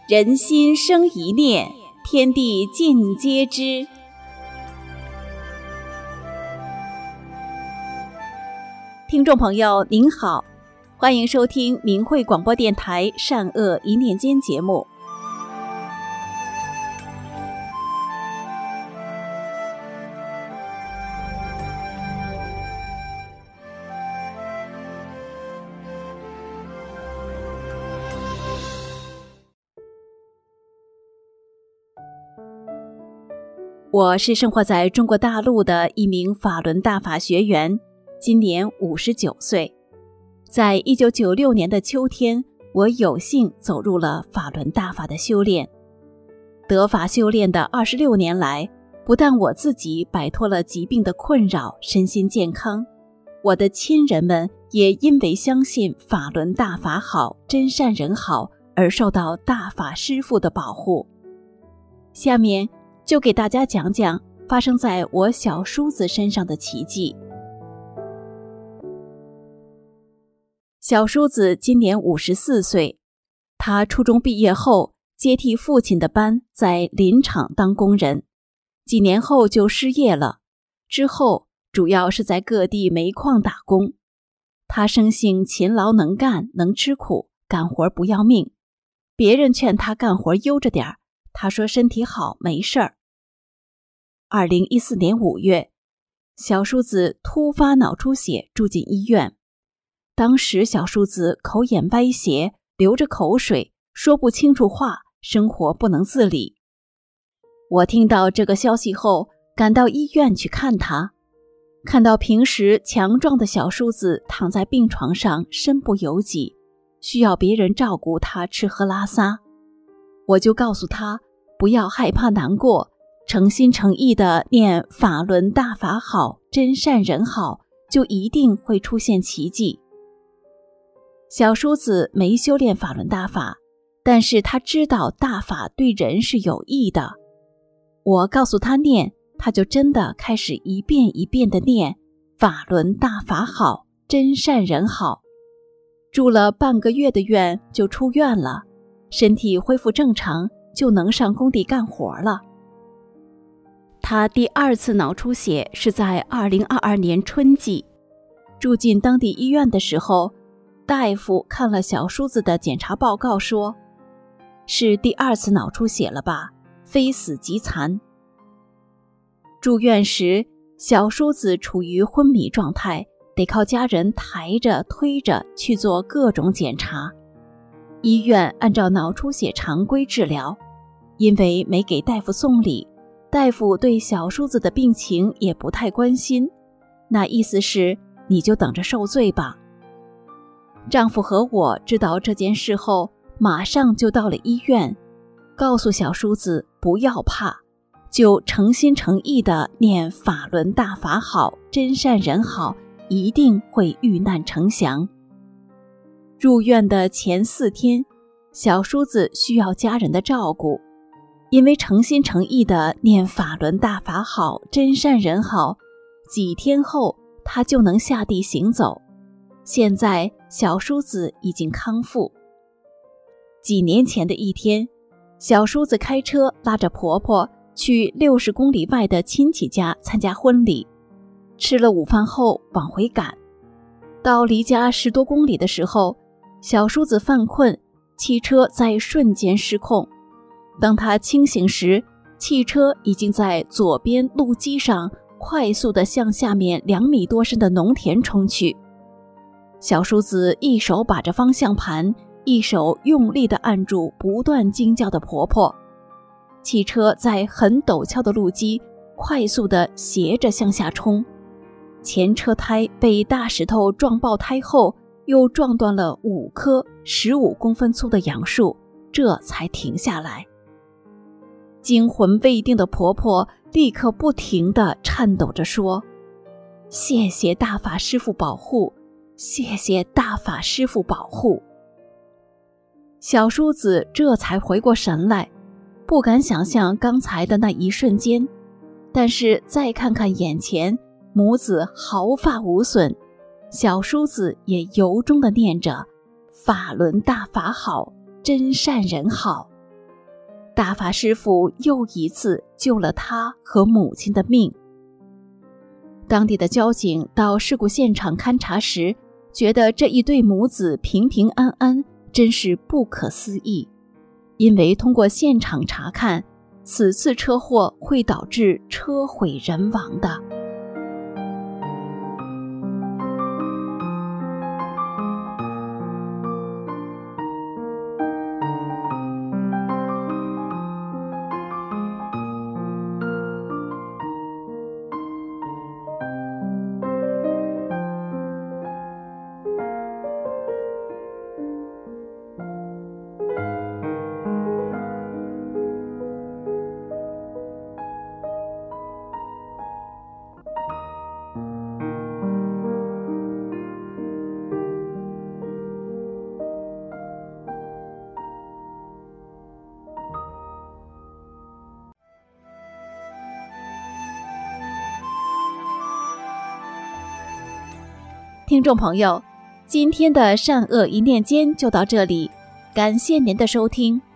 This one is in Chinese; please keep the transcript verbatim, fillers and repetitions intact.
人心生一念，天地尽皆知。听众朋友您好，欢迎收听明慧广播电台善恶一念间节目。我是生活在中国大陆的一名法轮大法学员，今年五十九岁。在一九九六年的秋天，我有幸走入了法轮大法的修炼。得法修炼的二十六年来，不但我自己摆脱了疾病的困扰，身心健康，我的亲人们也因为相信法轮大法好，真善人好，而受到大法师父的保护。下面就给大家讲讲发生在我小叔子身上的奇迹。小叔子今年五十四岁，他初中毕业后接替父亲的班，在林场当工人，几年后就失业了，之后主要是在各地煤矿打工。他生性勤劳能干，能吃苦，干活不要命，别人劝他干活悠着点儿，他说身体好没事儿。二零一四年五月，小叔子突发脑出血住进医院。当时小叔子口眼歪斜，流着口水，说不清楚话，生活不能自理。我听到这个消息后，赶到医院去看他，看到平时强壮的小叔子躺在病床上，身不由己，需要别人照顾他吃喝拉撒。我就告诉他不要害怕难过，诚心诚意地念法轮大法好，真善人好，就一定会出现奇迹。小叔子没修炼法轮大法，但是他知道大法对人是有益的。我告诉他念，他就真的开始一遍一遍地念法轮大法好，真善人好。住了半个月的院就出院了，身体恢复正常，就能上工地干活了。他第二次脑出血是在二零二二年春季，住进当地医院的时候，大夫看了小叔子的检查报告说，是第二次脑出血了吧，非死即残。住院时，小叔子处于昏迷状态，得靠家人抬着推着去做各种检查。医院按照脑出血常规治疗，因为没给大夫送礼，大夫对小叔子的病情也不太关心，那意思是你就等着受罪吧。丈夫和我知道这件事后，马上就到了医院，告诉小叔子不要怕，就诚心诚意地念法轮大法好，真善人好，一定会遇难成祥。入院的前四天，小叔子需要家人的照顾，因为诚心诚意地念法轮大法好，真善人好，几天后他就能下地行走。现在小叔子已经康复。几年前的一天，小叔子开车拉着婆婆去六十公里外的亲戚家参加婚礼，吃了午饭后往回赶。到离家十多公里的时候，小叔子犯困，汽车在瞬间失控。当他清醒时，汽车已经在左边路基上快速地向下面两米多深的农田冲去。小叔子一手把着方向盘，一手用力地按住不断惊叫的婆婆。汽车在很陡峭的路基快速地斜着向下冲，前车胎被大石头撞爆胎后，又撞断了五棵十五公分粗的杨树，这才停下来。惊魂未定的婆婆立刻不停地颤抖着说，谢谢大法师父保护，谢谢大法师父保护。小叔子这才回过神来，不敢想象刚才的那一瞬间，但是再看看眼前，母子毫发无损，小叔子也由衷地念着法轮大法好，真善人好， 大法师父又一次救了他和母亲的命。当地的交警到事故现场勘查时，觉得这一对母子平平安安，真是不可思议。因为通过现场查看，此次车祸会导致车毁人亡的。听众朋友，今天的善恶一念间就到这里，感谢您的收听。